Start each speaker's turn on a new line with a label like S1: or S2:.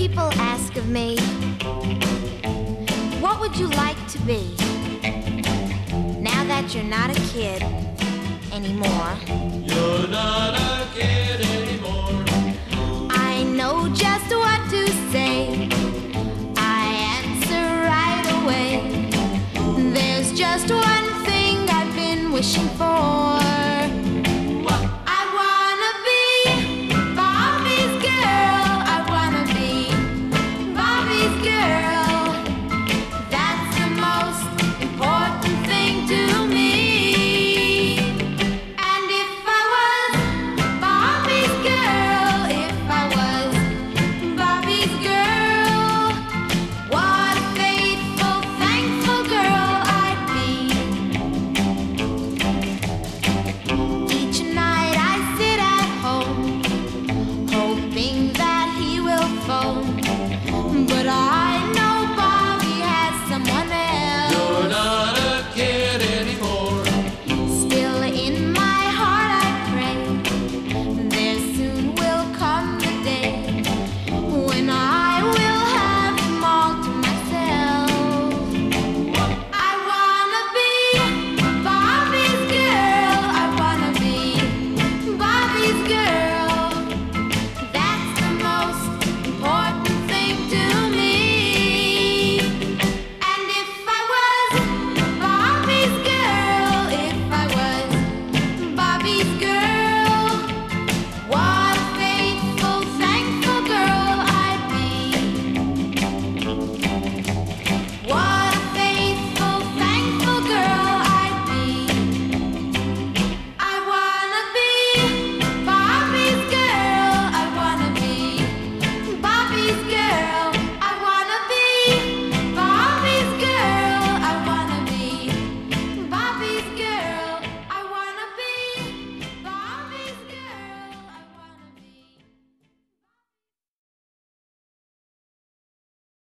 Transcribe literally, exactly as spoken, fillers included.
S1: people ask of me, what would you like to be now that you're not a kid anymore?
S2: You're not a kid anymore.
S1: I know just what to say. I answer right away. There's just one thing I've been wishing for.